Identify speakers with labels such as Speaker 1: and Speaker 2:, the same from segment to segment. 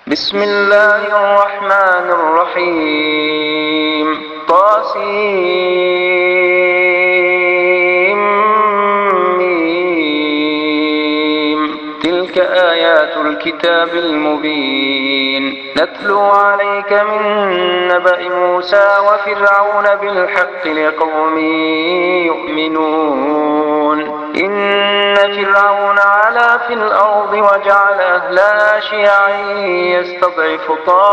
Speaker 1: بسم الله الرحمن الرحيم طاسيم تلك آيات الكتاب المبين نتلو عليك من نبأ موسى وفرعون بالحق لقوم يؤمنون إن فرعون علا في الأرض وجعل أهلها شيعا يستضعف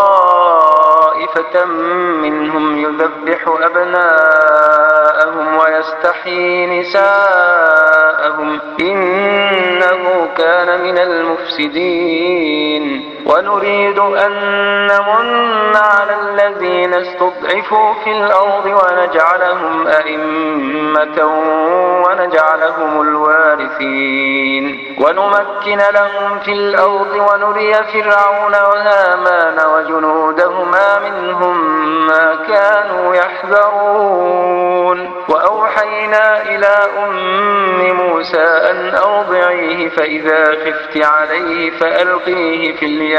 Speaker 1: طائفة منهم يذبح أبناءهم ويستحيي نساءهم إنه كان من المفسدين ونريد أن نمن على الذين استضعفوا في الأرض ونجعلهم أئمة ونجعلهم الوارثين ونمكن لهم في الأرض ونري فرعون وهامان وجنودهما منهم ما كانوا يحذرون وأوحينا إلى أم موسى أن أرضعيه فإذا خفت عليه فألقيه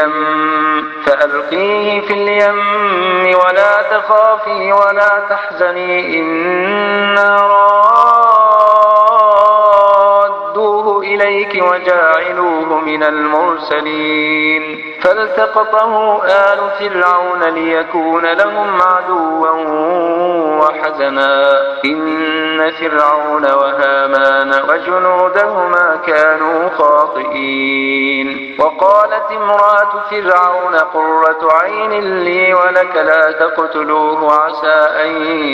Speaker 1: في اليم ولا تخافي ولا تحزني إنا رادوه إليك وجاعلوه من المرسلين فالتقطه آل فرعون ليكون لهم عدوا وحزنا إن فرعون وهامان وجنودهما كانوا خاطئين وقالت امرأة فرعون قرة عين لي ولك لا تقتلوه عسى أن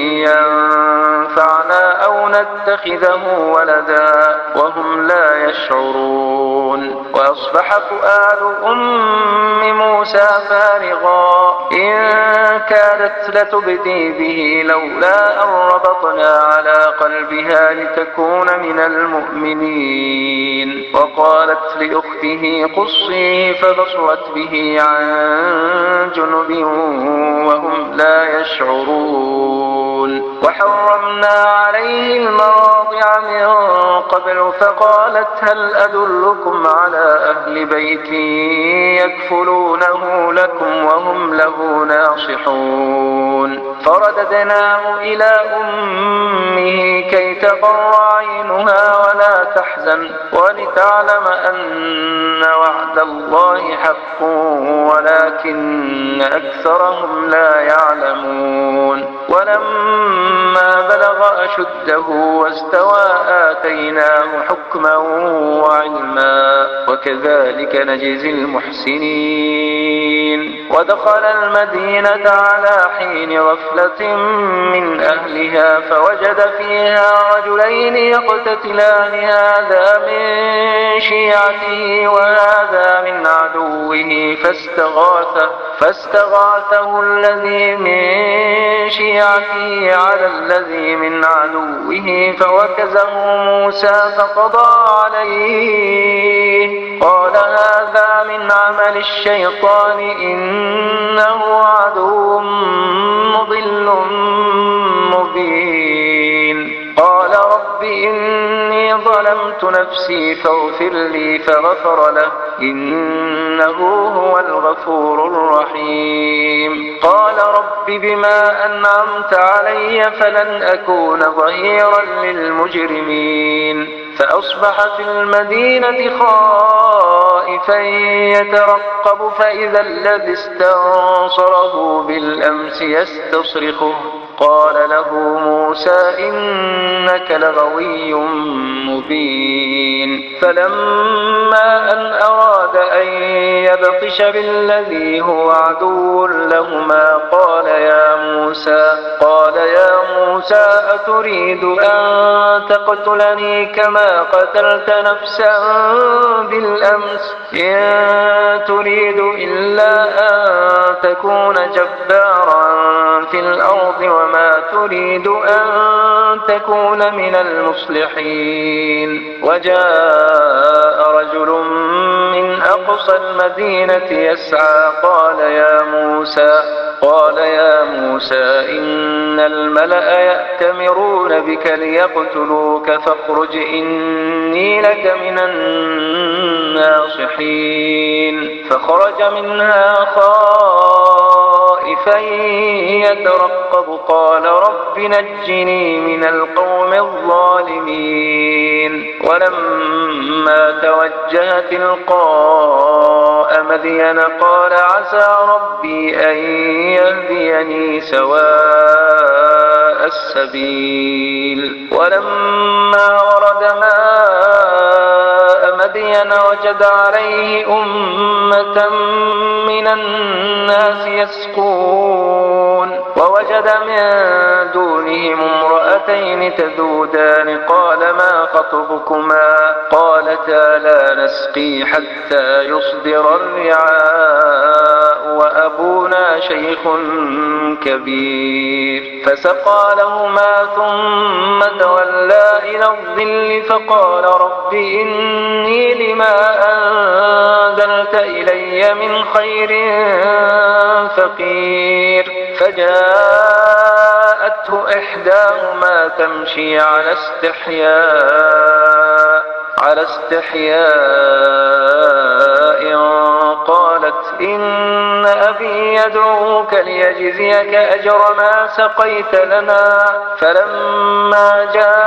Speaker 1: ينفعنا أو نتخذه ولدا وهم لا يشعرون وأصبح فؤاد أم موسى فارغا إن كادت لتبدي به لولا أن ربطنا على قلبها لتكون من المؤمنين وقالت لأخته قصيه فبصرت به عن جنب وهم لا يشعرون وحرمنا عليه المراضع من قبل فقالت هل أدلكم على أهل بيت يكفلونه لكم وهم له ناصحون فرددناه إلى أمه كي تقر عينها ولا تحزن ولتعلم أن وعد الله حق ولكن أكثرهم لا يعلمون ولما بلغ أشده واستوى آتيناه حكما وعلما وكذلك نجزي المحسنين ودخل المدينة على حين غفلة من أهلها فوجد فيها رجلين يقتتلان هذا من شيعته وهذا من عدوه فاستغاثه الذي من شيعته على الذي من عدوه فوكزه موسى فقضى عليه قال هذا من عمل الشيطان إنه عدو مضل مبين قال رب إني ظلمت نفسي فاغفر لي فغفر له إنه هو الغفور الرحيم قال رب بما أنعمت علي فلن أكون ظهيرا للمجرمين فأصبح في المدينة خائفا يترقب فإذا الذي استنصره بالأمس يستصرخه قال له موسى إنك لغوي مبين فلما أن أراد أن يبطش بالذي هو عدو لهما قال يا موسى أتريد أن تقتلني كما قتلت نفسا بالأمس إن تريد إلا أن تكون جبارا في الأرض وما تريد أن تكون من المصلحين وجاء رجل من أقصى المدينة يسعى قال يا موسى إن الملأ يأتمرون بك ليقتلوك فاخرج إني لك من الناصحين فخرج منها خائفا يترقب قال رب نجني من القوم الظالمين ولما توجه تلقاء مدين قال عسى ربي أن يهديني سواء السبيل ولما ورد ماء مدين وجد عليه أمة من الناس يسقون ووجد من دونهم امرأتين تذودان قال ما خطبكما قالتا لا نسقي حتى يصدر الرعاء وأبونا شيخ كبير فسقى لهما ثم تولى إلى الظل فقال رب إني لما أنزلت إلي من خير فقير فجاءته إحداهما تمشي على استحياء قالت إن أبي يدعوك ليجزيك أجر ما سقيت لنا فلما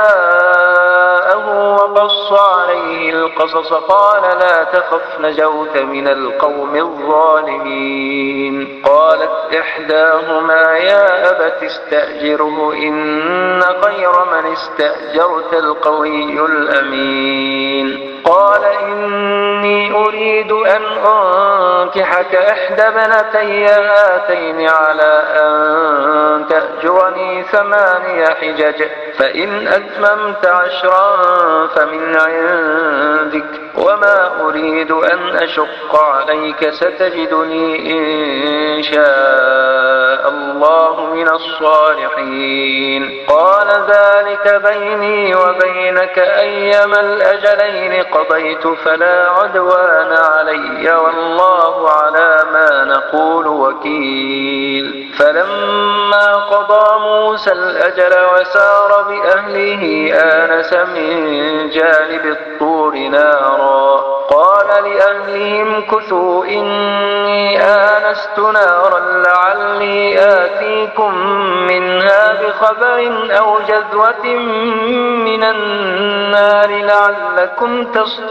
Speaker 1: جاءه وقص عليه القصص قال لا تخف نجوت من القوم الظالمين قالت إحداهما يا أبت استأجره إن خير من استأجرت القوي الأمين قال إني أريد أن أنكحك إحدى ابنتي هاتين على أن تأجرني 8 حجج فإن أتممت 10 فمن عندك وما أريد أن أشق عليك ستجدني إن شاء الله من الصالحين قال ذلك بيني وبينك أيما الأجلين قضيت فلا عدوان علي والله على ما نقول وكيل فلما قضى موسى الأجل وسار بأهله آنس من جانب الطور نارا قال لأهلهم كثوا إني آنست نارا لعلي آتيكم منها بخبر أو جذوة من النار لعلكم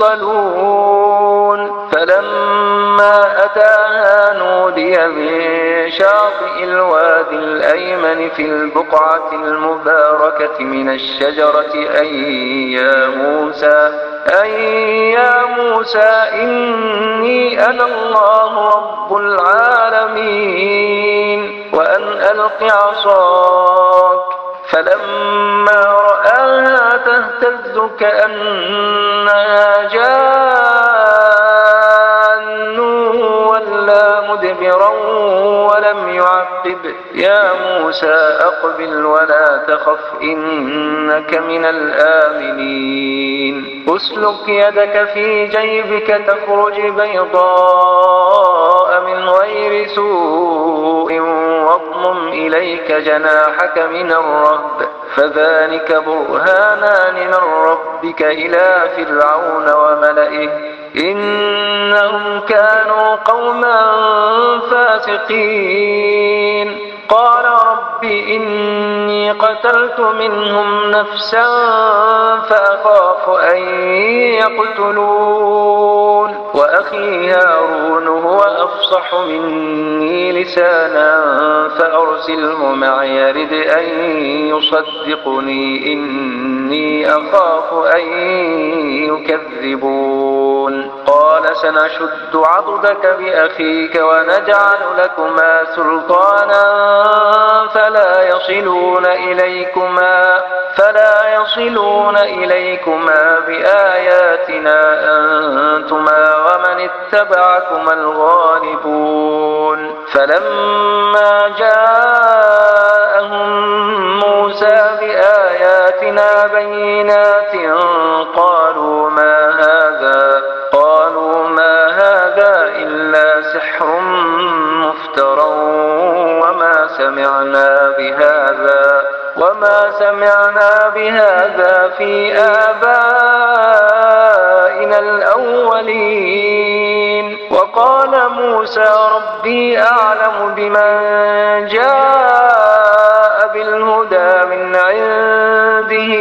Speaker 1: تصطلون فلما أتاها نودي من شاطئ الوادي الأيمن في البقعة المباركة من الشجرة أي يا موسى إني أنا الله رب العالمين وأن ألق عصاك فلما رآها تهتز كأنها جان ولا مدبرا ولم يعقب يا موسى أقبل ولا تخف إنك من الآمنين أسلك يدك في جيبك تخرج بيضاء من غير سوء واضمم إليك جناحك من الرهب فذلك برهانان من ربك إلى فرعون وملئه إنهم كانوا قوما فاسقين قال رب إني قتلت منهم نفسا فأخاف أن يقتلون وأخي هارون هو أفصح مني لسانا فأرسله معي يرد أن يصدقني إني أخاف أن يكذبون قال سنشد عضدك بأخيك ونجعل لكما سلطانا فلا يصلون إليكما بآياتنا أنتما ومن اتبعكما الغالبون فلما جاءهم موسى بآياتنا بينات قالوا ما هذا إلا سحر مفترى وما وما سمعنا بهذا في آبائنا الأولين. وقال موسى ربي أعلم بمن جاء بالهدى من عنده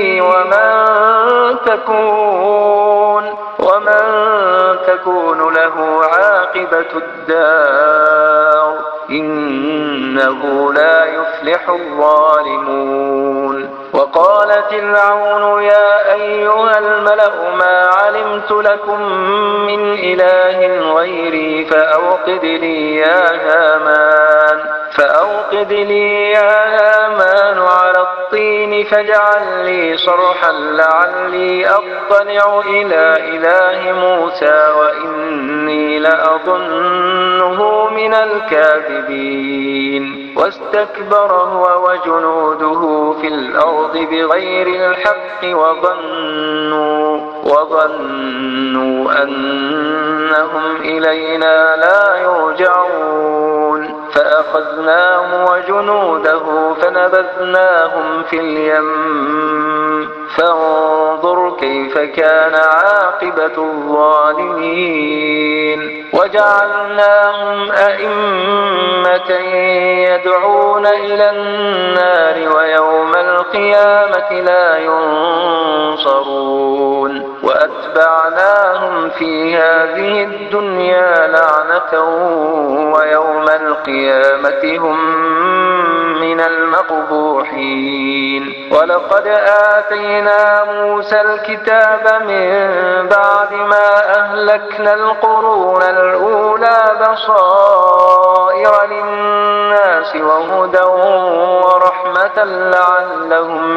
Speaker 1: ومن تكون له عاقبة الدار إنه لا يفلح الظالمون. وقال فرعون يا أيها الملأ ما علمت لكم من إله غيري فأوقد لي يا هامان على الطين فاجعل لي صرحا لعلي أطلع إلى إله موسى وإني لأظنه من الكاذبين. واستكبر هو وجنوده في الأرض بغير الحق وظنوا أنهم إلينا لا يرجعون. فأخذناه وجنوده فنبذناهم في اليم فانظر كيف كان عاقبة الظالمين. وجعلناهم أئمة يدعون إلى النار ويوم القيامة لا ينصرون. وأتبعناهم في هذه الدنيا لعنة ويوم القيامة هم من المقبوحين. ولقد آتينا موسى الكتاب من بعد ما أهلكنا القرون الأولى بصائر للناس وهدى ورحمة لعلهم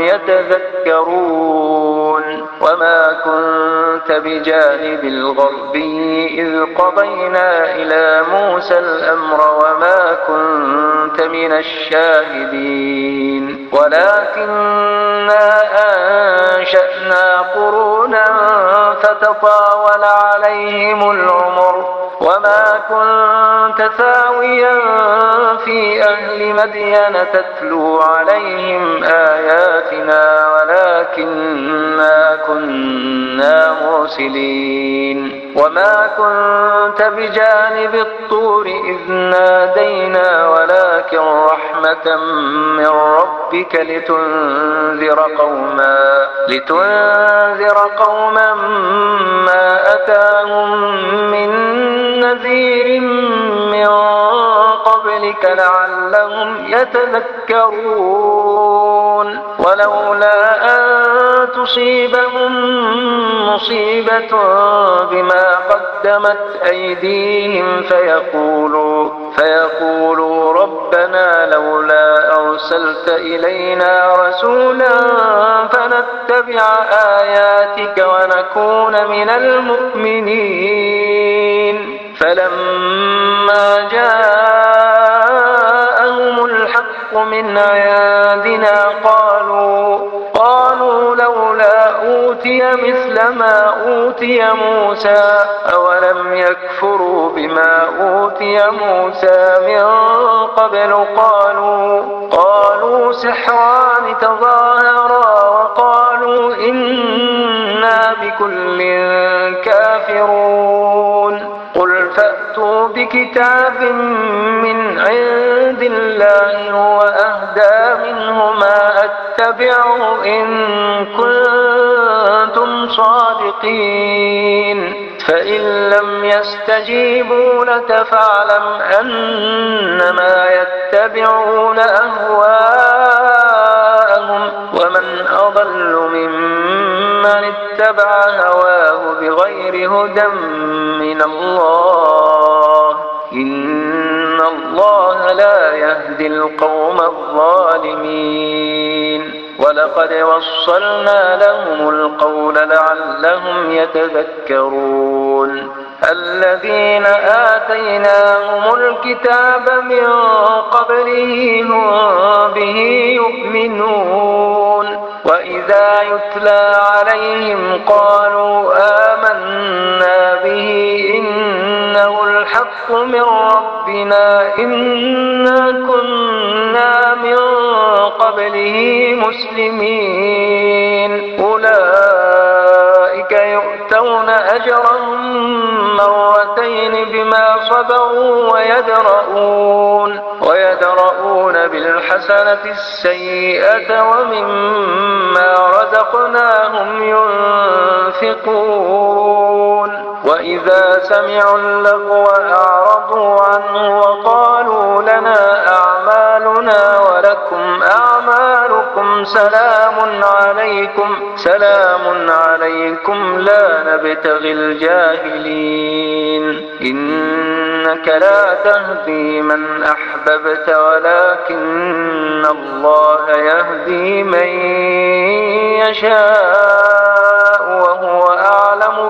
Speaker 1: يتذكرون. وما كنت بجانب الغربي إذ قضينا إلى موسى الأمر وما كنت من الشاهدين ولكننا أنشأنا قرونا فتطاول عليهم العمر وما كنت ثاويا في أهل مدين تتلو عليهم آياتنا ولكننا كنا مرسلين. وما كنت بجانب الطور إذ نادينا ولكن رحمة من ربك لتنذر قوما ما أتاهم من نذير من قبلك لعلهم يتذكرون. ولولا أن تصيبهم مصيبة بما قدمت أيديهم فيقولوا ربنا لولا أرسلت إلينا رسولا فنتبع آياتك ونكون من المؤمنين. فلما جاءهم الحق من عندنا قالوا لولا أوتي مثل ما أوتي موسى أولم يكفروا بما أوتي موسى من قبل قالوا سحران تظاهرا وقالوا إنا بكل كافرون. قل فأتوا بكتاب من عند الله هو أهدى منهما أتبعه إن كنتم صادقين. فإن لم يستجيبوا لك فاعلم أنما يتبعون أهواءهم ومن أضل ممن اتبع هواه بغير هدى من الله إن الله لا يهدي القوم الظالمين. ولقد وصلنا لهم القول لعلهم يتذكرون. الذين آتيناهم الكتاب من قبله هم به يؤمنون. وإذا يتلى عليهم قالوا آمنا به إنه الحق من ربنا إنا كنا قبله مسلمين أولئك يؤتون أجرهم مرتين بما صبروا ويدرؤون بالحسنة السيئة ومما رزقناهم ينفقون وإذا سمعوا اللغو أعرضوا عنه وقالوا لنا أعمالنا ولكم أعمالكم سلام عليكم لا نبتغي الجاهلين إنك لا تهدي من أحببت ولكن الله يهدي من يشاء وهو أعلم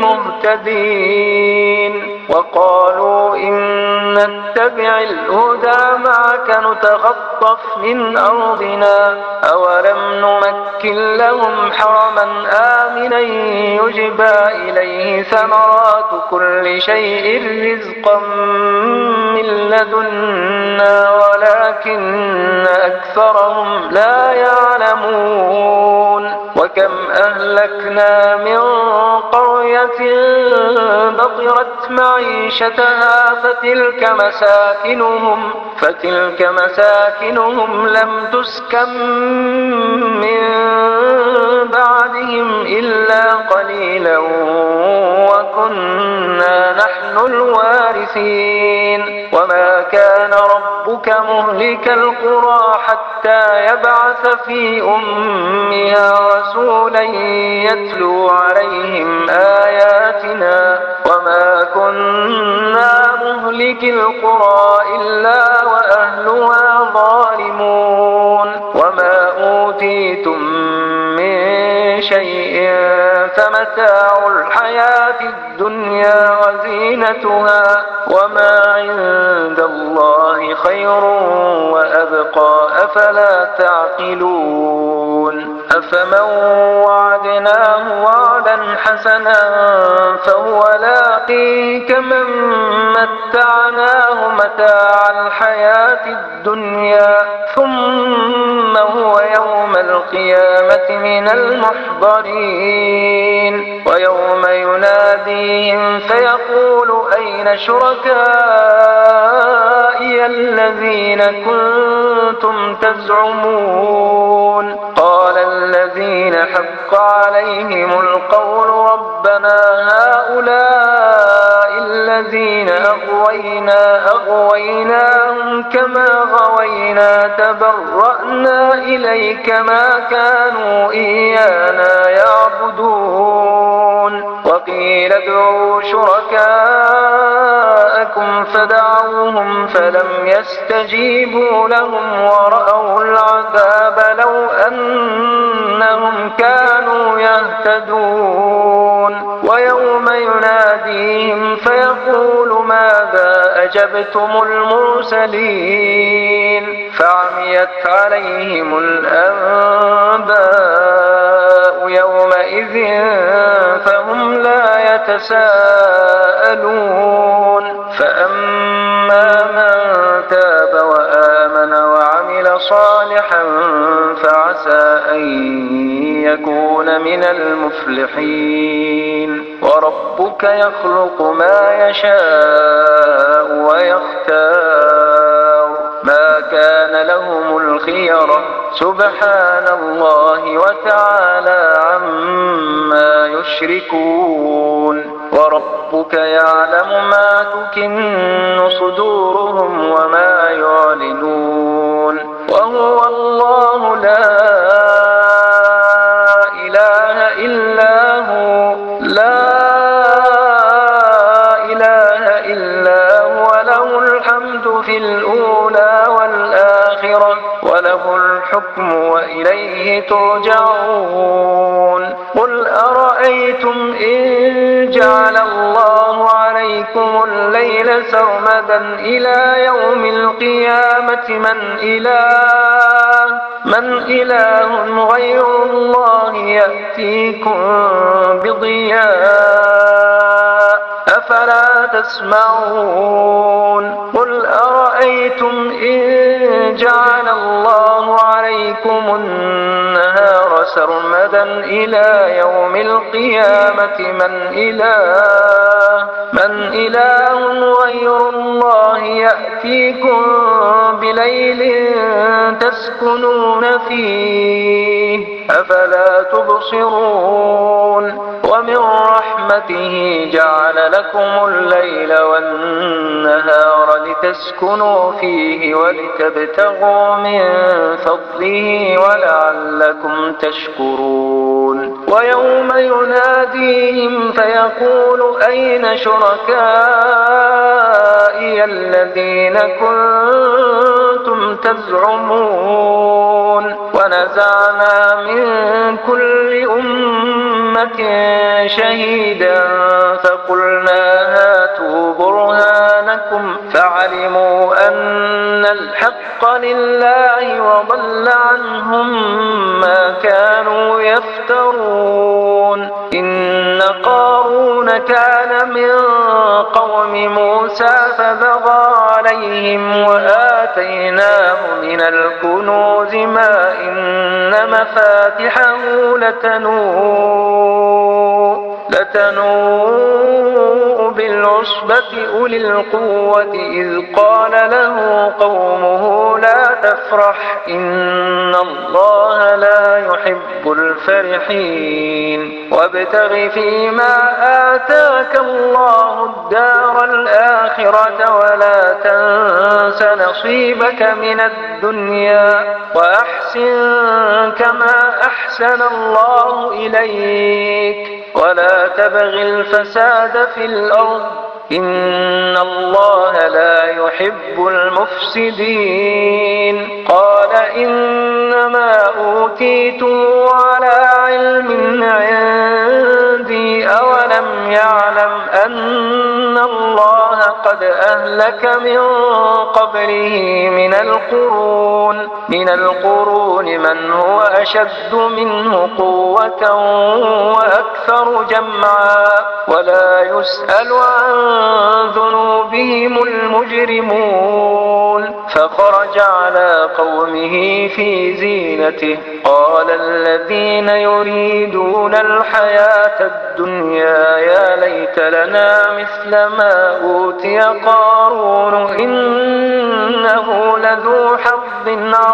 Speaker 1: بالمهتدين وقالوا إن نتبع الهدى معك نتخطف من أرضنا أولم نمكن لهم حرما آمنا يجبى إليه ثمرات كل شيء رزقا من لدنا ولكن أكثرهم لا يعلمون وكم أهلكنا من قرية بطرت معيشتها فتلك مساكنهم لم تسكن من بعدهم إلا قليلا وكنا نحن الوارثين وما كان ربك مهلك القرى حتى يبعث في أمها رسولا يتلو عليهم آياتنا وما كنا مهلك القرى إلا وأهلها ظالمون وما أوتيتم من شيء فمتاع الحياة الدنيا وزينتها وما عند الله خير وأبقى أفلا تعقلون أفمن وعدناه وعدا حسنا فهو لاقيه كمن متعناه متاع الحياة الدنيا ثم هو يوم القيامة من المحضرين ويوم يناديهم فيقول أين شركائي الذين كنتم تزعمون قال الذين حق عليهم القول ربنا هؤلاء الذين أغويناهم كما غوينا تبرأنا إليك ما كانوا إيانا يعبدون وقيل ادعوا شركاءكم فدعوهم فلم يستجيبوا لهم ورأوا العذاب لو أنهم كانوا يهتدون ويوم يناديهم فيقول ماذا أجبتم المرسلين فعميت عليهم الأنباء يومئذ فهم لا يتساءلون فأما من تاب وآمن وعمل صالحا فعسى أن يكون من المفلحين وربك يخلق ما يشاء ويختار ما كان لهم الخيرة سبحان الله وتعالى عما يشركون وربك يعلم ما تكن صدورهم وما يعلنون وهو الله لا إله إلا هو له الحمد في الأولى والآخرة وله الحكم وإليه ترجعون قل أرأيتم إن جعل الله عليكم الليل سرمدا إلى يوم القيامة من إله غير الله يأتيكم بضياء أفلا تسمعون قل أرأيتم إن جعل الله عليكم إليكم النهار سرمدا إلى يوم القيامة من إله غير الله يأتيكم بليل تسكنون فيه أفلا تبصرون ومن رحمته جعل لكم الليل والنهار لتسكنوا فيه ولتبتغوا من فضله ولعلكم تشكرون ويوم يناديهم فيقول أين شركائي الذين كنتم تزعمون ونزعنا من كل أمة شهيدا فقلنا هاتوا برهانكم فعلموا أن الحق لله وضل عنهم ما كانوا يفترون إن قارون كان من قوم موسى فبغى عليهم وآتيناه من الكنوز ما إن مفاتحه لتنوء بالعصبة أولي القوة إذ قال له قومه لا تفرح إن الله لا يحب الفرحين وابتغ فيما آتاك الله الدار الآخرة ولا تنس نصيبك من الدنيا وأحسن كما أحسن الله إليك ولا تبغ الفساد في الأرض إن الله لا يحب المفسدين قال إنما أوتيته على علم عندي أولم يعلم أن الله قد أهلك من قبله من القرون من هو أشد منه قوة وأكثر جمعا ولا يسأل عن ذنوبهم المجرمون فخرج على قومه في زينته قال الذين يريدون الحياة الدنيا يا ليت لنا مثل ما أوتي قارون إنه لذو حظ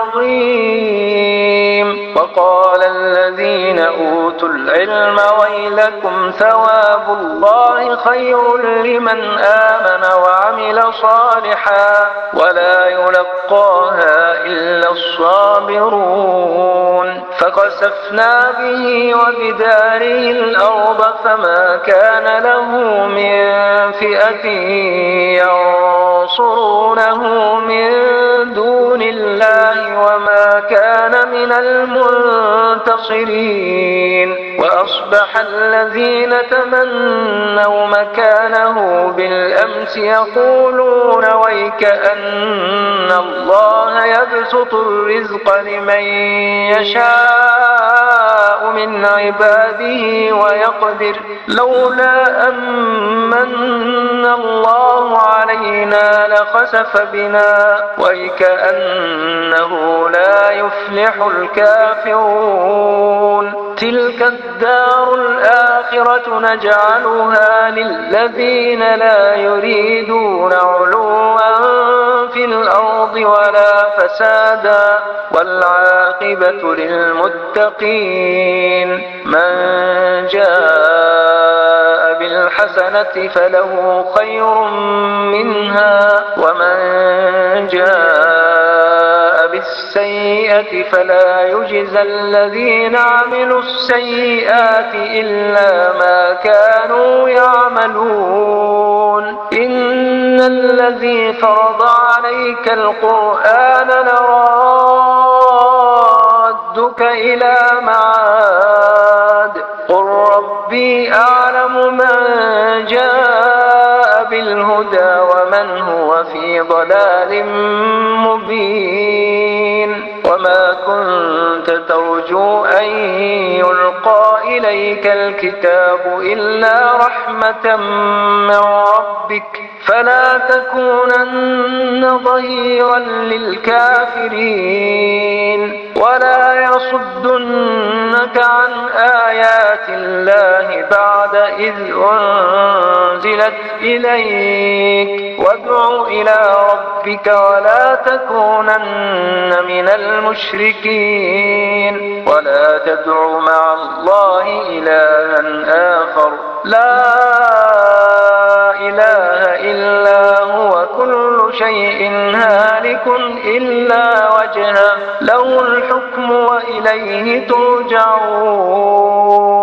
Speaker 1: عظيم وقال الذين أوتوا العلم ويلكم ثواب الله خير لمن آمن وعمل صالحا ولا يلقاها إلا الصابرون فخسفنا به وبداره الأرض فما كان له من فئة ينصرونه من دون الله وما كان من المنتصرين وأصبح الذين تمنوا مكانه بالأمس يقولون ويكأن الله يبسط الرزق لمن يشاء من عباده ويقدر لولا أمن الله علينا لخسف بنا ويكأنه لا يفلح الكافرون تلك الدار الآخرة نجعلها للذين لا يريدون علوا في الأرض ولا فسادا والعاقبة للمتقين من جاء بالحسنة فله خير منها ومن جاء بالسيئة فلا يجزى الذين عملوا السيئات إلا ما كانوا يعملون إن الذي فرض عليك القرآن لرادك إلى معاد قل ربي أعلم من جاء بالهدى ومن هو في ضلال مبين وما كنت ترجو أن يلقى إليك الكتاب إلا رحمة من ربك فلا تكونن ظهيرا للكافرين ولا يصدنك عن آيات الله بعد إذ أنزلت إليك وادع إلى ربك ولا تكونن من المشركين ولا تدع مع الله إلها آخر لا إله إلا هو كل شيء هالك إلا وجهه له الحكم وإليه ترجعون